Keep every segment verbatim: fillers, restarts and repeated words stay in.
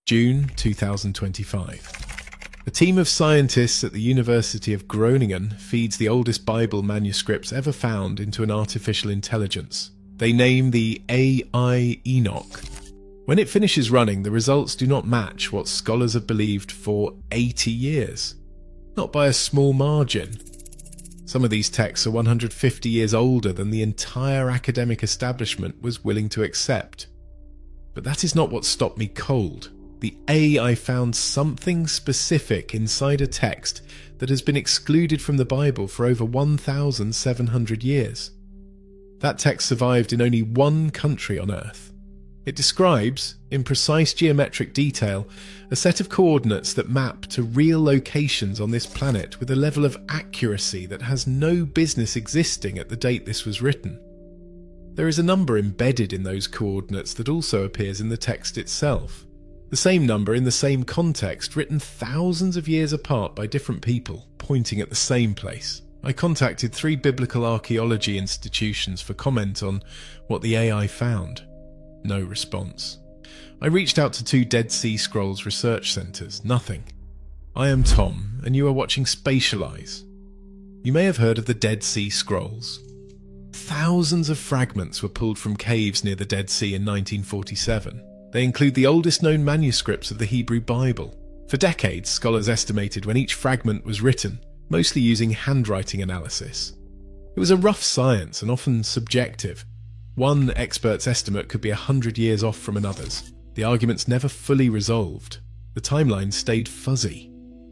June two thousand twenty-five. A team of scientists at the University of Groningen feeds the oldest Bible manuscripts ever found into an artificial intelligence. They name the A I Enoch. When it finishes running, the results do not match what scholars have believed for eighty years. Not by a small margin. Some of these texts are one hundred fifty years older than the entire academic establishment was willing to accept. But that is not what stopped me cold. The A I found something specific inside a text that has been excluded from the Bible for over one thousand seven hundred years. That text survived in only one country on Earth. It describes, in precise geometric detail, a set of coordinates that map to real locations on this planet with a level of accuracy that has no business existing at the date this was written. There is a number embedded in those coordinates that also appears in the text itself. The same number in the same context, written thousands of years apart by different people, pointing at the same place. I contacted three biblical archaeology institutions for comment on what the A I found. No response. I reached out to two Dead Sea Scrolls research centres. Nothing. I am Tom, and you are watching Spatial Eyes. You may have heard of the Dead Sea Scrolls. Thousands of fragments were pulled from caves near the Dead Sea in nineteen forty-seven. They include the oldest known manuscripts of the Hebrew Bible. For decades, scholars estimated when each fragment was written, mostly using handwriting analysis. It was a rough science and often subjective. One expert's estimate could be a hundred years off from another's. The arguments never fully resolved. The timeline stayed fuzzy.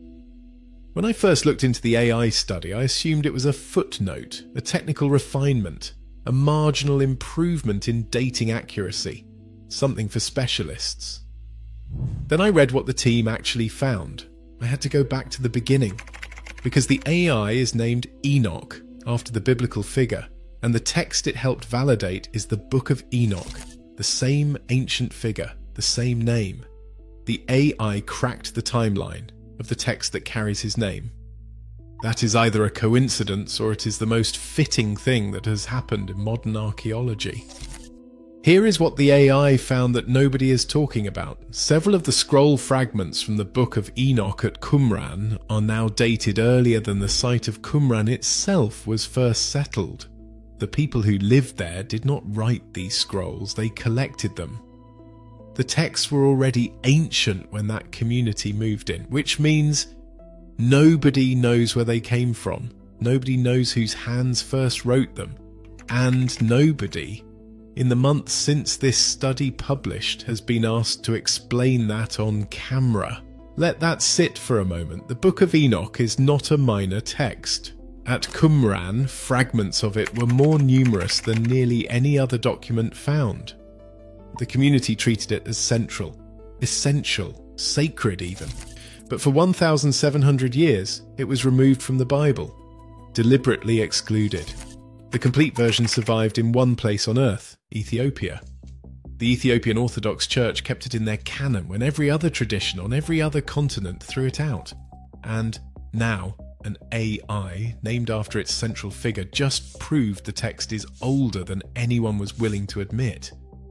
When I first looked into the A I study, I assumed it was a footnote, a technical refinement, a marginal improvement in dating accuracy. Something for specialists. Then I read what the team actually found. I had to go back to the beginning, because the A I is named Enoch, after the biblical figure, and the text it helped validate is the Book of Enoch, the same ancient figure, the same name. The A I cracked the timeline of the text that carries his name. That is either a coincidence or it is the most fitting thing that has happened in modern archaeology. Here is what the A I found that nobody is talking about. Several of the scroll fragments from the Book of Enoch at Qumran are now dated earlier than the site of Qumran itself was first settled. The people who lived there did not write these scrolls, they collected them. The texts were already ancient when that community moved in, which means nobody knows where they came from, nobody knows whose hands first wrote them, and nobody in the months since this study published has been asked to explain that on camera. Let that sit for a moment. The Book of Enoch is not a minor text. At Qumran, fragments of it were more numerous than nearly any other document found. The community treated it as central, essential, sacred even. But for one thousand seven hundred years, it was removed from the Bible, deliberately excluded. The complete version survived in one place on Earth, Ethiopia. The Ethiopian Orthodox Church kept it in their canon when every other tradition on every other continent threw it out. And now, an A I, named after its central figure, just proved the text is older than anyone was willing to admit.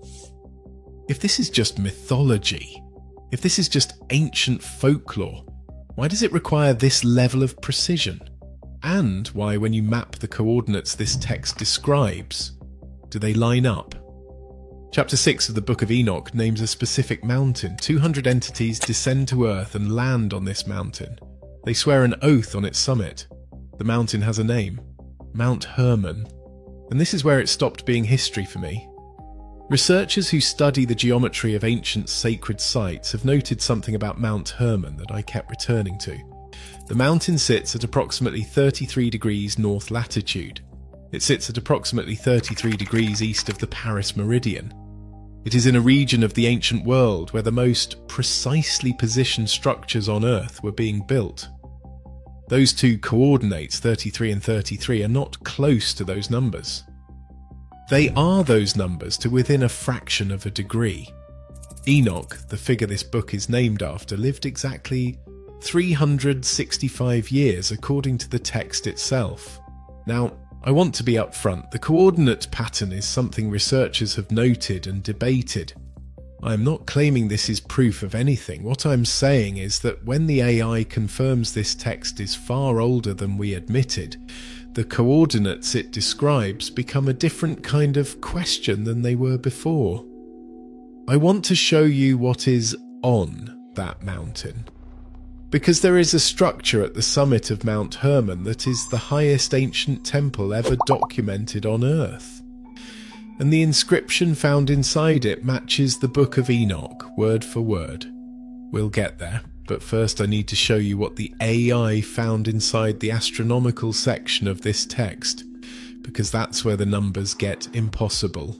If this is just mythology, if this is just ancient folklore, why does it require this level of precision? And why, when you map the coordinates this text describes, do they line up? Chapter six of the Book of Enoch names a specific mountain. two hundred entities descend to Earth and land on this mountain. They swear an oath on its summit. The mountain has a name, Mount Hermon. And this is where it stopped being history for me. Researchers who study the geometry of ancient sacred sites have noted something about Mount Hermon that I kept returning to. The mountain sits at approximately thirty-three degrees north latitude. It sits at approximately thirty-three degrees east of the Paris meridian. It is in a region of the ancient world where the most precisely positioned structures on Earth were being built. Those two coordinates, thirty-three and thirty-three, are not close to those numbers. They are those numbers to within a fraction of a degree. Enoch, the figure this book is named after, lived exactly three hundred sixty-five years according to the text itself. Now, I want to be upfront. The coordinate pattern is something researchers have noted and debated. I'm not claiming this is proof of anything. What I'm saying is that when the A I confirms this text is far older than we admitted, the coordinates it describes become a different kind of question than they were before. I want to show you what is on that mountain, because there is a structure at the summit of Mount Hermon that is the highest ancient temple ever documented on Earth. And the inscription found inside it matches the Book of Enoch, word for word. We'll get there, but first I need to show you what the A I found inside the astronomical section of this text, because that's where the numbers get impossible.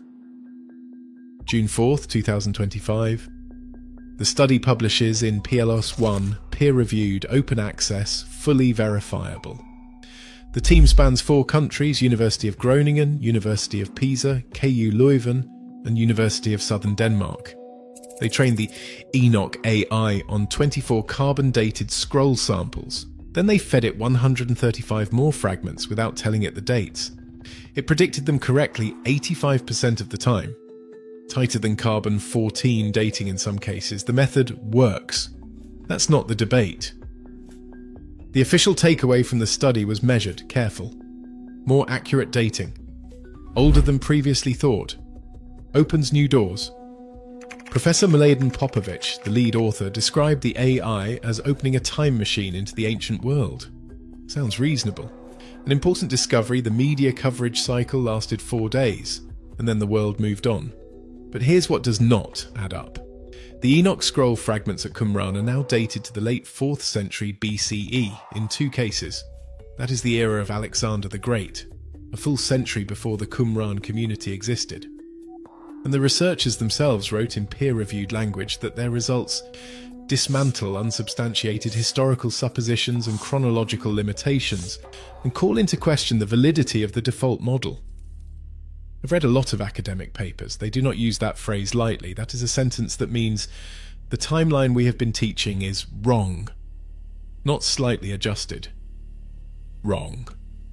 June fourth, two thousand twenty-five. The study publishes in P L O S one, peer-reviewed, open access, fully verifiable. The team spans four countries: University of Groningen, University of Pisa, K U Leuven, and University of Southern Denmark. They trained the Enoch A I on twenty-four carbon-dated scroll samples. Then they fed it one hundred thirty-five more fragments without telling it the dates. It predicted them correctly eighty-five percent of the time. Tighter than carbon fourteen dating in some cases. The method works. That's not the debate. The official takeaway from the study was measured, careful. More accurate dating. Older than previously thought. Opens new doors. Professor Mladen Popovic, the lead author, described the A I as opening a time machine into the ancient world. Sounds reasonable. An important discovery: the media coverage cycle lasted four days, and then the world moved on. But here's what does not add up. The Enoch scroll fragments at Qumran are now dated to the late fourth century B C E in two cases. That is the era of Alexander the Great, a full century before the Qumran community existed. And the researchers themselves wrote in peer-reviewed language that their results dismantle unsubstantiated historical suppositions and chronological limitations, and call into question the validity of the default model. I've read a lot of academic papers. They do not use that phrase lightly. That is a sentence that means the timeline we have been teaching is wrong, not slightly adjusted. Wrong.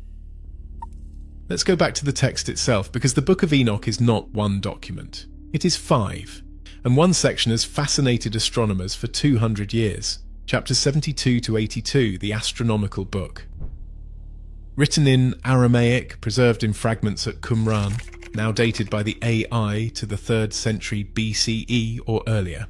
Let's go back to the text itself, because the Book of Enoch is not one document. It is five, and one section has fascinated astronomers for two hundred years. Chapters seventy-two to eighty-two, the Astronomical Book. Written in Aramaic, preserved in fragments at Qumran, now dated by the A I to the third century B C E or earlier.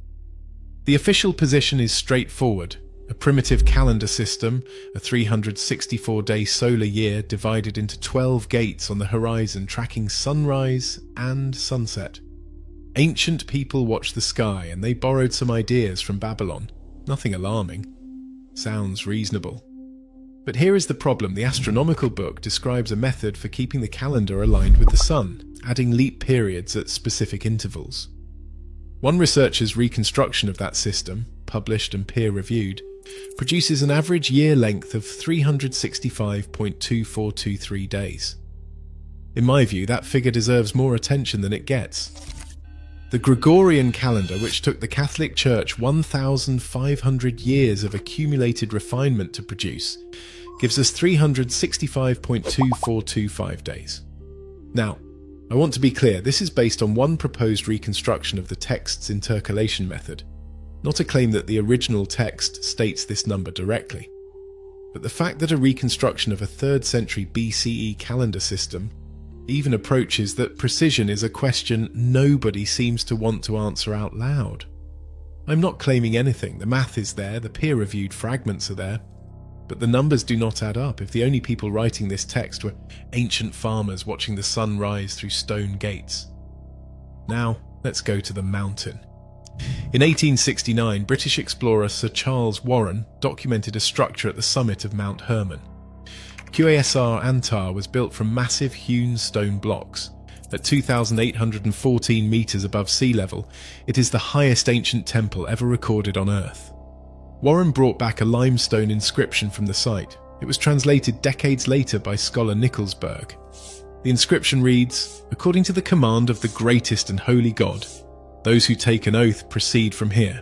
The official position is straightforward: a primitive calendar system, a three hundred sixty-four day solar year divided into twelve gates on the horizon tracking sunrise and sunset. Ancient people watched the sky, and they borrowed some ideas from Babylon. Nothing alarming. Sounds reasonable. But here is the problem: the astronomical book describes a method for keeping the calendar aligned with the sun, adding leap periods at specific intervals. One researcher's reconstruction of that system, published and peer-reviewed, produces an average year length of three hundred sixty-five point two four two three days. In my view, that figure deserves more attention than it gets. The Gregorian calendar, which took the Catholic Church one thousand five hundred years of accumulated refinement to produce, gives us three hundred sixty-five point two four two five days. Now, I want to be clear, this is based on one proposed reconstruction of the text's intercalation method, not a claim that the original text states this number directly. But the fact that a reconstruction of a third century B C E calendar system even approaches that precision is a question nobody seems to want to answer out loud. I'm not claiming anything. The math is there, the peer-reviewed fragments are there, but the numbers do not add up if the only people writing this text were ancient farmers watching the sun rise through stone gates. Now, let's go to the mountain. In eighteen sixty-nine, British explorer Sir Charles Warren documented a structure at the summit of Mount Hermon. Q A S R Antar was built from massive hewn stone blocks. At two thousand eight hundred fourteen metres above sea level, it is the highest ancient temple ever recorded on Earth. Warren brought back a limestone inscription from the site. It was translated decades later by scholar Nicolsberg. The inscription reads, "According to the command of the greatest and holy God, those who take an oath proceed from here."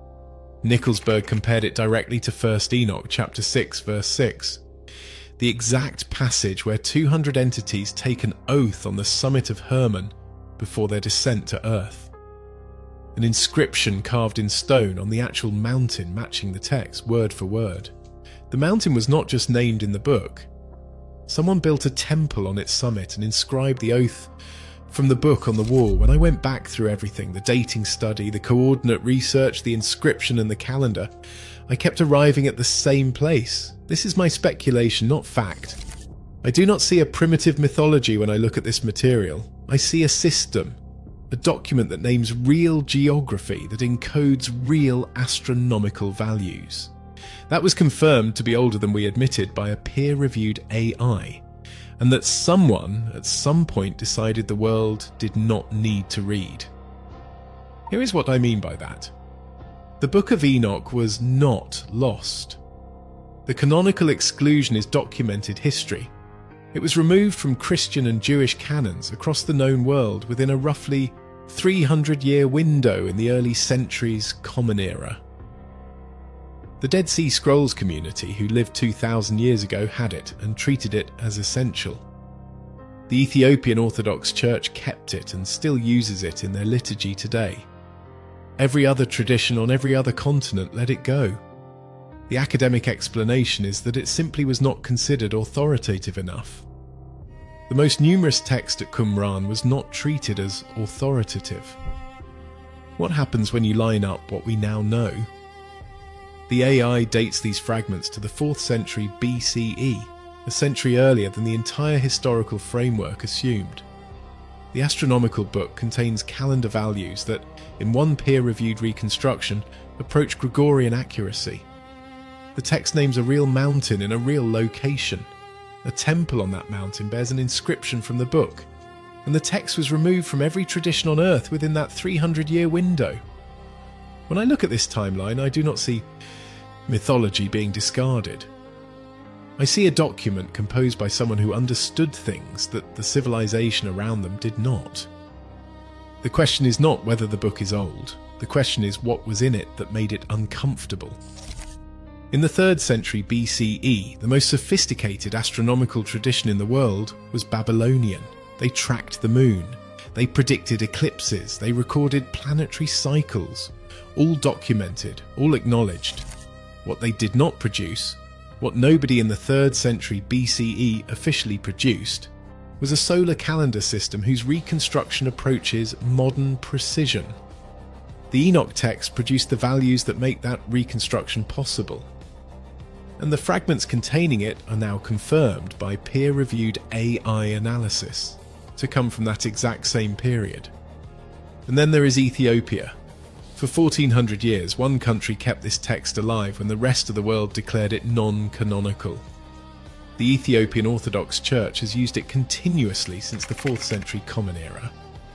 Nicolsberg compared it directly to First Enoch chapter six verse six. The exact passage where two hundred entities take an oath on the summit of Hermon before their descent to Earth. an inscription carved in stone on the actual mountain matching the text, word for word. The mountain was not just named in the book. Someone built a temple on its summit and inscribed the oath from the book on the wall. When I went back through everything, the dating study, the coordinate research, the inscription and the calendar, I kept arriving at the same place. This is my speculation, not fact. I do not see a primitive mythology when I look at this material. I see a system, a document that names real geography, that encodes real astronomical values. That was confirmed to be older than we admitted by a peer-reviewed A I, and that someone at some point decided the world did not need to read. Here is what I mean by that. The Book of Enoch was not lost. The canonical exclusion is documented history. It was removed from Christian and Jewish canons across the known world within a roughly three hundred year window in the early centuries Common Era. The Dead Sea Scrolls community, who lived two thousand years ago, had it and treated it as essential. The Ethiopian Orthodox Church kept it and still uses it in their liturgy today. Every other tradition on every other continent let it go. The academic explanation is that it simply was not considered authoritative enough. The most numerous text at Qumran was not treated as authoritative. What happens when you line up what we now know? The A I dates these fragments to the fourth century B C E, a century earlier than the entire historical framework assumed. The astronomical book contains calendar values that, in one peer-reviewed reconstruction, approach Gregorian accuracy. The text names a real mountain in a real location. A temple on that mountain bears an inscription from the book, and the text was removed from every tradition on Earth within that three hundred year window. When I look at this timeline, I do not see mythology being discarded. I see a document composed by someone who understood things that the civilization around them did not. The question is not whether the book is old. The question is what was in it that made it uncomfortable. In the third century B C E, the most sophisticated astronomical tradition in the world was Babylonian. They tracked the moon. They predicted eclipses. They recorded planetary cycles. All documented, all acknowledged. What they did not produce, what nobody in the third century B C E officially produced, was a solar calendar system whose reconstruction approaches modern precision. The Enoch text produced the values that make that reconstruction possible. And the fragments containing it are now confirmed by peer-reviewed A I analysis to come from that exact same period. And then there is Ethiopia. For fourteen hundred years, one country kept this text alive when the rest of the world declared it non-canonical. The Ethiopian Orthodox Church has used it continuously since the fourth century Common Era.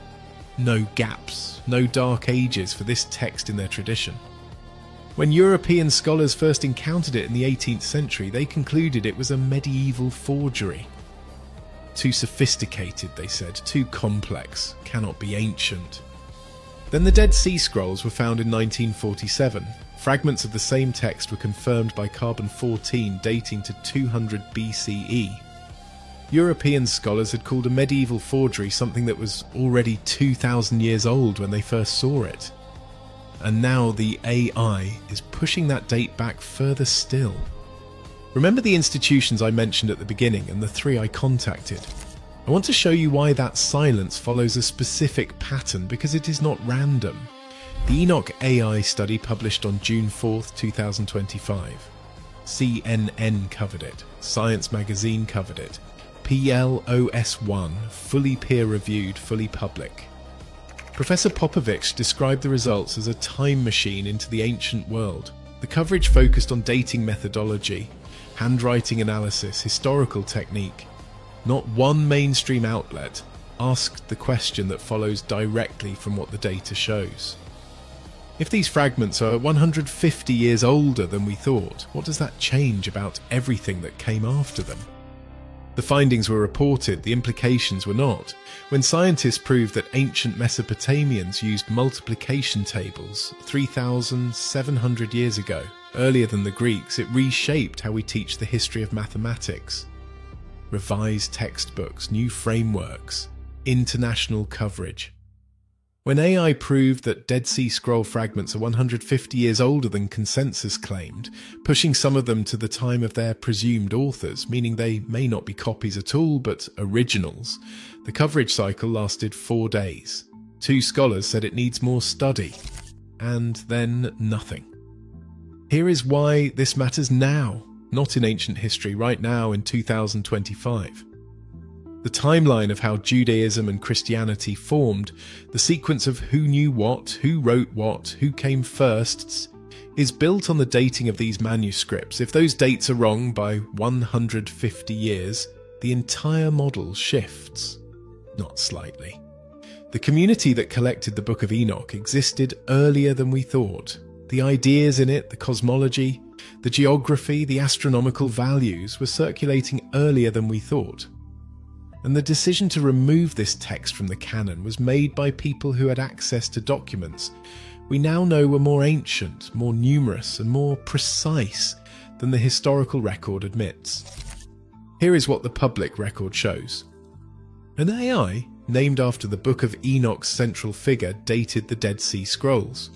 No gaps, no dark ages for this text in their tradition. When European scholars first encountered it in the eighteenth century, they concluded it was a medieval forgery. Too sophisticated, they said, too complex, cannot be ancient. Then the Dead Sea Scrolls were found in nineteen forty-seven. Fragments of the same text were confirmed by carbon fourteen dating to two hundred B C E. European scholars had called a medieval forgery something that was already two thousand years old when they first saw it. And now the A I is pushing that date back further still. Remember the institutions I mentioned at the beginning and the three I contacted? I want to show you why that silence follows a specific pattern, because it is not random. The Enoch A I study published on June fourth, two thousand twenty-five. C N N covered it, Science Magazine covered it, P L O S one, fully peer-reviewed, fully public. Professor Popovich described the results as a time machine into the ancient world. The coverage focused on dating methodology, handwriting analysis, historical technique. Not one mainstream outlet asked the question that follows directly from what the data shows. If these fragments are one hundred fifty years older than we thought, what does that change about everything that came after them? The findings were reported, the implications were not. When scientists proved that ancient Mesopotamians used multiplication tables three thousand seven hundred years ago, earlier than the Greeks, it reshaped how we teach the history of mathematics. Revised textbooks, new frameworks, international coverage. When A I proved that Dead Sea Scroll fragments are one hundred fifty years older than consensus claimed, pushing some of them to the time of their presumed authors, meaning they may not be copies at all but originals, the coverage cycle lasted four days. Two scholars said it needs more study, and then nothing. Here is why this matters now, not in ancient history, right now in two thousand twenty-five. The timeline of how Judaism and Christianity formed, the sequence of who knew what, who wrote what, who came first, is built on the dating of these manuscripts. If those dates are wrong by one hundred fifty years, the entire model shifts, not slightly. The community that collected the Book of Enoch existed earlier than we thought. The ideas in it, the cosmology, the geography, the astronomical values were circulating earlier than we thought. And the decision to remove this text from the canon was made by people who had access to documents we now know were more ancient, more numerous, and more precise than the historical record admits. Here is what the public record shows. An A I, named after the Book of Enoch's central figure, dated the Dead Sea Scrolls.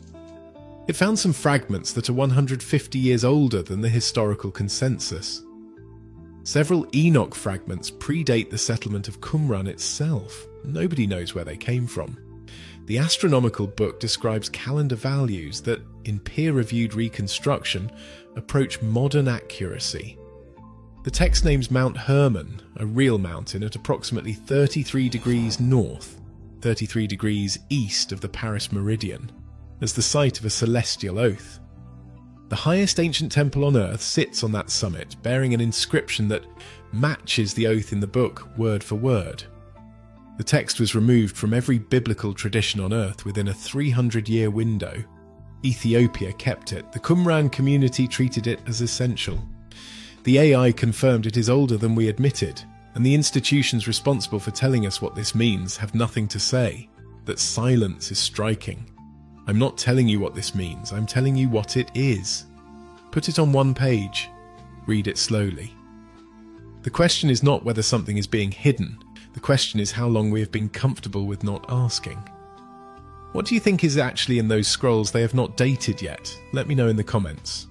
It found some fragments that are one hundred fifty years older than the historical consensus. Several Enoch fragments predate the settlement of Qumran itself. Nobody knows where they came from. The astronomical book describes calendar values that, in peer-reviewed reconstruction, approach modern accuracy. The text names Mount Hermon, a real mountain at approximately thirty-three degrees north, thirty-three degrees east of the Paris meridian, as the site of a celestial oath. The highest ancient temple on earth sits on that summit, bearing an inscription that matches the oath in the book word for word. The text was removed from every biblical tradition on earth within a three hundred year window. Ethiopia kept it. The Qumran community treated it as essential. The A I confirmed it is older than we admitted, and the institutions responsible for telling us what this means have nothing to say. That silence is striking. I'm not telling you what this means, I'm telling you what it is. Put it on one page. Read it slowly. The question is not whether something is being hidden. The question is how long we have been comfortable with not asking. What do you think is actually in those scrolls they have not dated yet? Let me know in the comments.